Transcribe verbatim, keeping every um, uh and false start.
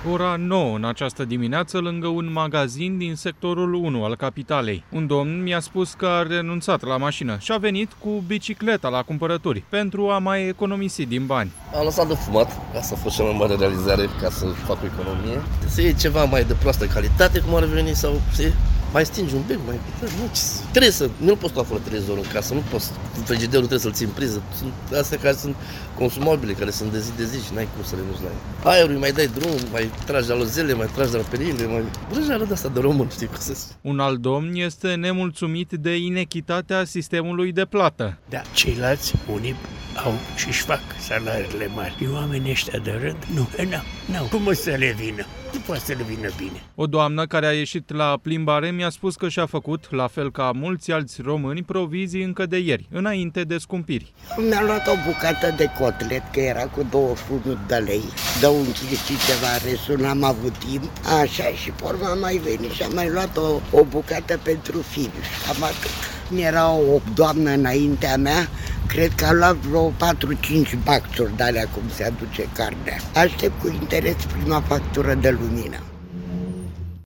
Ora nouă în această dimineață, lângă un magazin din sectorul unu al capitalei. Un domn mi-a spus că a renunțat la mașină și a venit cu bicicleta la cumpărături pentru a mai economisi din bani. Am lăsat de fumat, asta a fost cea mai mare realizare, ca să fac o economie. Să iei ceva mai de proastă calitate, cum ar veni, sau să mai stingi un bec, mai nu, trebuie să, nu poți sta fără televizorul în casă, nu poți, frigiderul trebuie să-l ții în priză. Sunt astea care sunt consumabile, care sunt de zi de zi și n-ai cum să renunți la ele. Aerul mai dai drum, mai tragi de alozele, mai tragi de la perile, mai brânjeală de asta de român, știi cum să zic. Un alt domn este nemulțumit de inechitatea sistemului de plată. Da, ceilalți, unii au și-și fac salariile mari. Și oamenii ăștia de rând, nu, n-au, n-au. Cum o să le vină? Nu poate să le vină bine. O doamnă care a ieșit la plimbare mi-a spus că și-a făcut, la fel ca mulți alți români, provizii încă de ieri, înainte de scumpiri. Mi-a luat o bucată de cotlet, că era cu douăzeci și unu de lei, de un kil și ceva, restul n-am avut timp. Așa, și pe urmă am mai venit și am mai luat o, o bucată pentru fiul. Cam atât. Era o doamnă înaintea mea, cred că a luat vreo patru cinci baxuri de alea cum se aduce carnea. Aștept cu interes prima factură de lumină.